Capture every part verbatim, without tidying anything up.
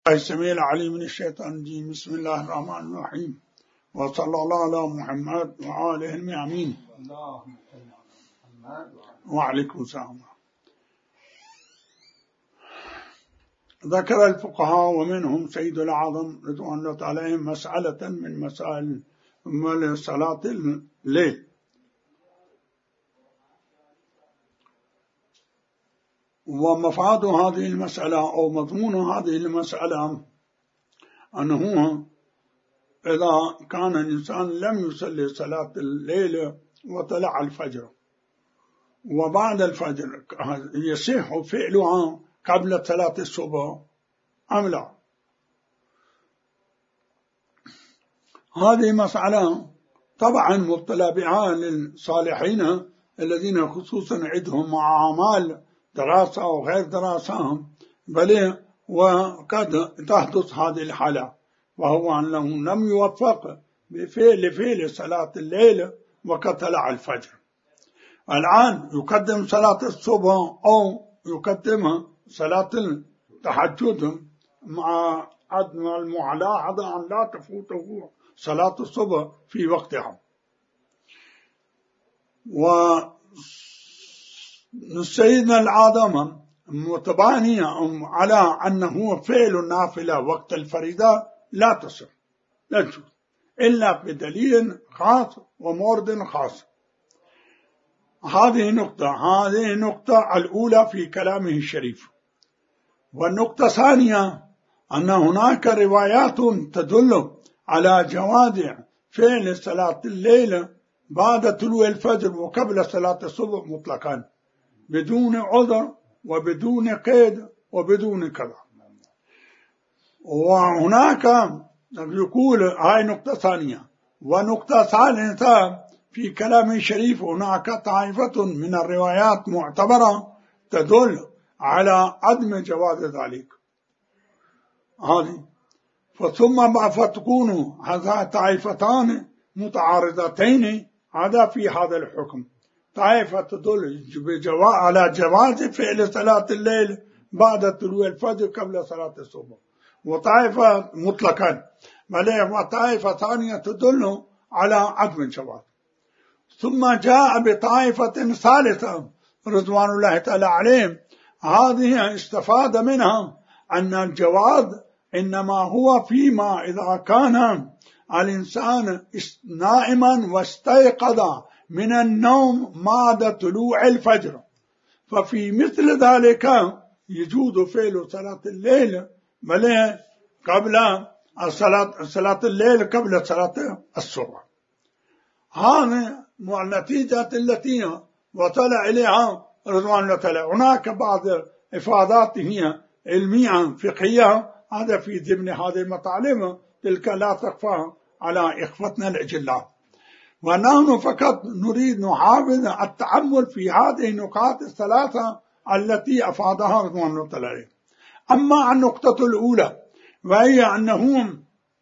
السميع العليم من الشيطان الرجيم. بسم الله الرحمن الرحيم، وصلى الله على محمد وآله الميامين. وعليكم السلام. ذكر الفقهاء ومنهم سيد الأعظم رضوان الله عليهم مسألة من مسائل صلاة الليل، ومفاد هذه المسألة أو مضمون هذه المسألة أنه إذا كان الإنسان لم يصلي صلاة الليل وطلع الفجر وبعد الفجر يصح فعلها قبل صلاة الصبح أم لا؟ هذه مسألة طبعا مبتلى بها للصالحين الذين خصوصا عندهم مع أعمال دراسة أو غير دراسة، بل وقد تحدث هذه الحالة، وهو أنه لم يوفق بفعل فعل صلاة الليل وقد طلع الفجر. الآن يقدم صلاة الصبح أو يقدم صلاة التهجد مع عدم المعلاحظة أن لا تفوته صلاة الصبح في وقتها. وسيدنا الأعظم متباني على أنه فعل النافلة وقت الفريضة لا تصح، لا تجوز إلا بدليل خاص ومورد خاص. هذه نقطة هذه النقطة الأولى في كلامه الشريف. والنقطة الثانية أن هناك روايات تدل على جواز فعل صلاة الليل بعد طلوع الفجر وقبل صلاة الصبح مطلقا بدون عذر وبدون قيد وبدون كذا. وهناك يقول هاي نقطة ثانية. ونقطة ثالثة في كلام الشريف هناك طائفة من الروايات معتبرة تدل على عدم جواز ذلك. هذه فثم فتكون هذا طائفتان متعارضتين هذا في هذا الحكم. طائفة تدل على جواز فعل صلاة الليل بعد طلوع الفجر قبل صلاة الصبح، وطائفة مطلقا، بل وطائفة ثانية تدل على عدم الجواز. ثم جاء بطائفة ثالثة رضوان الله تعالى عليهم، هذه استفاد منها أن الجواز إنما هو فيما إذا كان الإنسان نائما واستيقظ من النوم بعد طلوع الفجر، ففي مثل ذلك يجوز فعل صلاة الليل بل قبل الصلاة صلاة الليل قبل صلاة الصبح. هذه النتيجة التي وصل إليها رضوان الله تعالى. هناك بعض إفادات هي علمية فقهية، هذا في ضمن هذه المطالب تلك لا تخفى على إخوتنا الأجلاء، ونحن فقط نريد نحاول التأمل في هذه النقاط الثلاثة التي أفادها رضوان الله تعالى. أما النقطة الأولى وهي أنهم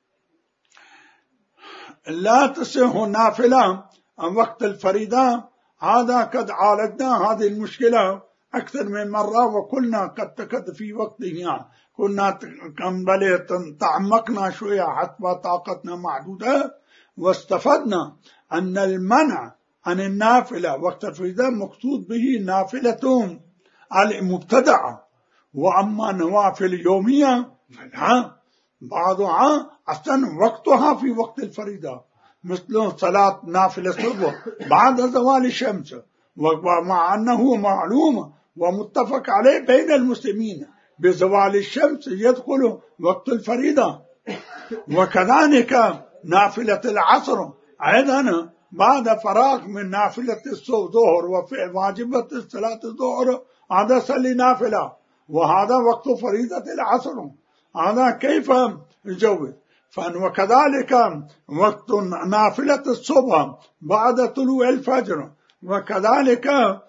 لا تصح نافلة وقت الفريضة، هذا قد عالجنا هذه المشكلة أكثر من مرة، وقلنا قد تكد في وقتها كنا بل تعمقنا شوية حتى طاقتنا معدودة، واستفدنا أن المنع عن النافلة وقت الفريضة مقصود به نافلة المبتدعة، وأما نوافل يومية فلا بعضها أصلا وقتها في وقت الفريضة، مثل صلاة نافلة الصبح بعد زوال الشمس، ومع أنه معلوم ومتفق عليه بين المسلمين بزوال الشمس يدخل وقت الفريضة. وكذلك نافلة العصر أيضا بعد فراغ من نافلة الظهر وفعل واجبة صلاة الظهر هذا صلي نافلة، وهذا وقت فريضة العصر، هذا كيف يجوز؟ وكذلك وقت نافلة الصبح بعد طلوع الفجر، وكذلك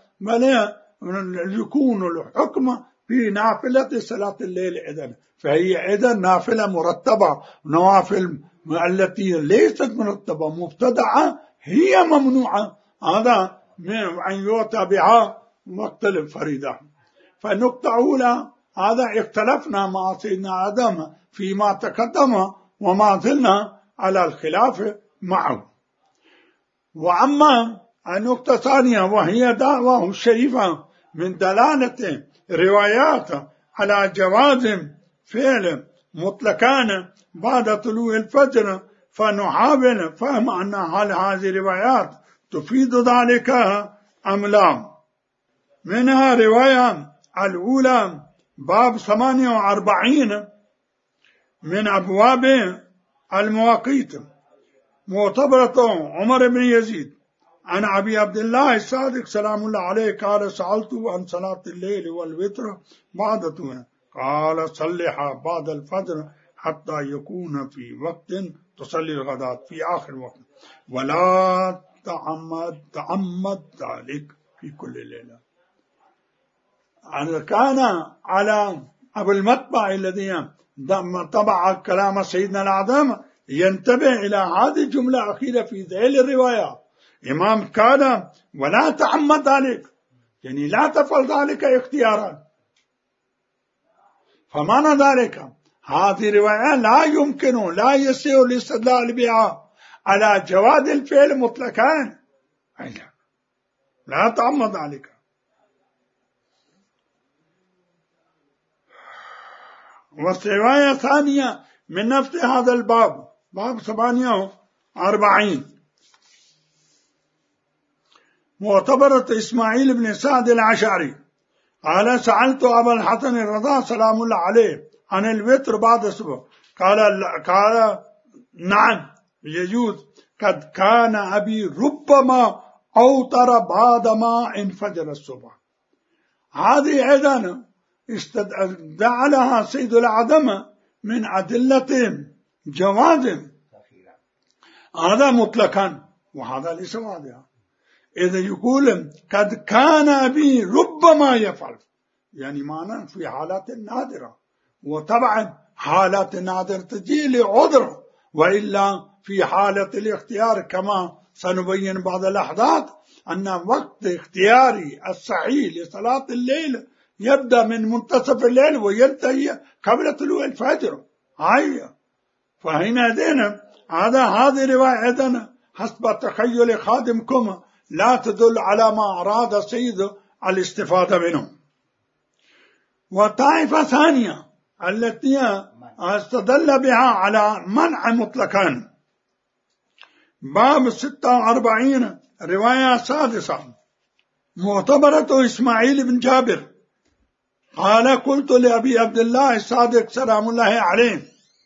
يكون الحكم في نافلة صلاة الليل إذن، فهي إذن نافلة مرتبة. نوافل التي ليست مرتبة مبتدعة هي ممنوعة، هذا من أن يؤتى بها وقت الفريضة. فالنقطة أولى هذا اختلفنا مع سيدنا آدم فيما تقدم وما زلنا على الخلاف معه. وأما النقطة الثانية وهي دعواه الشريفة من دلالة روايات على جواز فعل مطلقان بعد طلوع الفجر، فنحاول فهم أن هل هذه الروايات تفيد ذلك أم لا. منها رواية الأولى باب ثمانية وأربعين من أبواب المواقيت، معتبرة عمر بن يزيد عن أبي عبد الله الصادق سلام الله عليه قال سألته عن صلاة الليل والوتر بعد طلوع، قال صلها بعد الفجر حتى يكون في وقت تصلي الغداة في آخر وقت، ولا تعمد تعمد ذلك في كل ليلة. كان على أبو المطبع الذي طبع كلام سيدنا الأعظم ينتبه إلى هذه الجملة الأخيرة في ذيل الروايات. إمام كان ولا تعمد ذلك، يعني لا تفعل ذلك اختيارا. فمعنى ذلك هذه الرواية لا يمكن لا يصير الاستدلال بها على جواز الفعل مطلقا، لا تعمد ذلك. والرواية الثانية من نفس هذا الباب باب ثمانية وأربعين معتبرة إسماعيل بن سعد العشعري قال سألت أبا الحسن الرضا سلام الله عليه عن الوتر بعد الصبح، قال قال نعم يجوز، قد كان أبي ربما أوتر بعدما انفجر الصبح. هذه أيضا استدعى سيد الأعظم من أدلة جواز هذا مطلقا، وهذا ليس واضحا. إذا يقول قد كان أبي ربما يفعل، يعني معنى في حالات نادرة، وطبعا حالات نادرة تجي لعذر، وإلا في حالة الاختيار كما سنبين بعض اللحظات أن وقت اختياري الصحيح لصلاة الليل يبدأ من منتصف الليل وينتهي قبل طلوع الفجر. هاي فهنا دينا هذا هذه رواية أيضا حسب تخيل خادمكم لا تدل على ما أراد سيد الاستفادة منه. وطائفة ثانية التي استدل بها على منع مطلقا باب ستة وأربعين رواية سادسة معتبرة إسماعيل بن جابر قال قلت لأبي عبد الله الصادق سلام الله عليه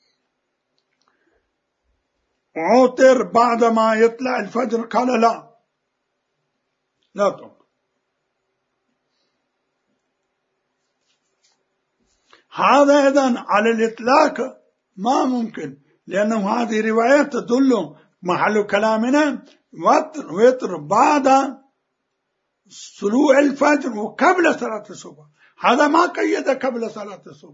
أوتر بعد ما يطلع الفجر، قال لا لا تقل. هذا أيضا على الإطلاق ما ممكن، لأنه هذه رواية تدل محل كلامنا وتر وتر بعد طلوع الفجر وقبل صلاة الصبح، هذا ما قيد قبل صلاة الصبح.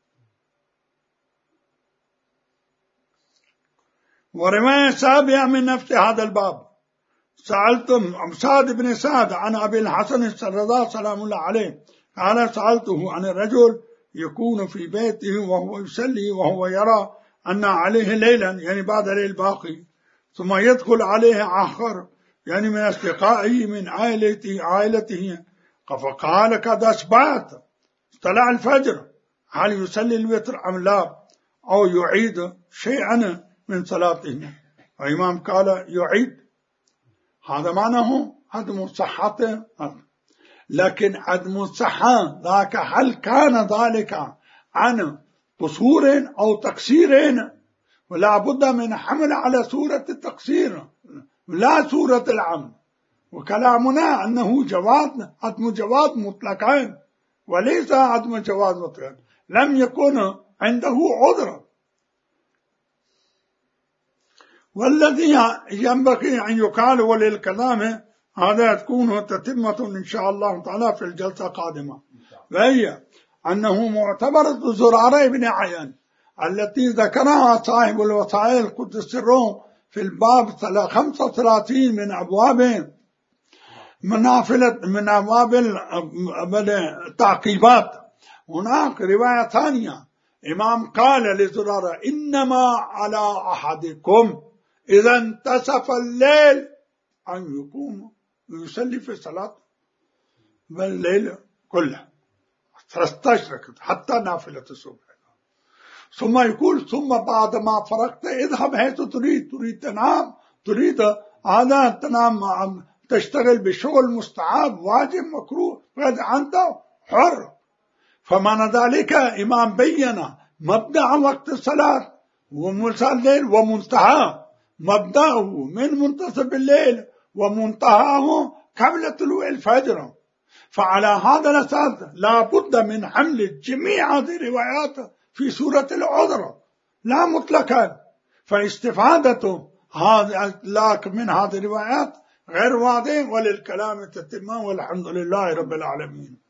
ورواية سابعة من نفس هذا الباب سألتم سعد بن سعد عن أبي الحسن الرضا سلام الله عليه قال سألته عن الرجل يكون في بيته وهو يصلي وهو يرى أن عليه ليلا، يعني بعد ليل باقي، ثم يدخل عليه آخر يعني من أصدقائه من عائلته عائلته فقال قد أصبحت طلع الفجر، هل يصلي الوتر أم لا، أو يعيد شيئا من صلاته؟ الإمام قال يعيد. هذا معناه عدم صحته، لكن عدم الصحة ذاك هل كان ذلك عن قصور أو تقصير، ولا بد من حمل على صورة التقصير لا صورة العمد. وكلامنا أنه جواز عدم جواز مطلقا وليس عدم جواز مطلقا، لم يكن عنده عذر. والذي ينبغي أن يقال وللكلام هذا تكون تتمة إن شاء الله تعالى في الجلسة القادمة، وهي أنه معتبرة زرارة بن عيان التي ذكرها صاحب الوسائل قدس سره في الباب خمسة وثلاثين من أبواب منافلة من أبواب التعقيبات هناك رواية ثانية إمام قال لزرارة إنما على أحدكم إذا انتصف الليل أن يقوم ويصلي في الصلاة بالليل كله ثلاثة عشر ركعة حتى نافلة الصبح. ثم يقول ثم بعد ما فرغت اذهب حيث تريد، تريد تنام، تريد هذا تنام، تشتغل بشغل مستعاب واجب مكروه، أنت حر. فمعنى ذلك إمام بين مبدأ وقت الصلاة ومساء الليل ومنتهى، مبدأه من منتصف الليل ومنتهاه قبل طلوع الفجر. فعلى هذا الأساس لا بد من حمل جميع هذه الروايات في سورة العذر لا مطلقا، فاستفادته هذا من هذه الروايات غير واضح، وللكلام تتمة، والحمد لله رب العالمين.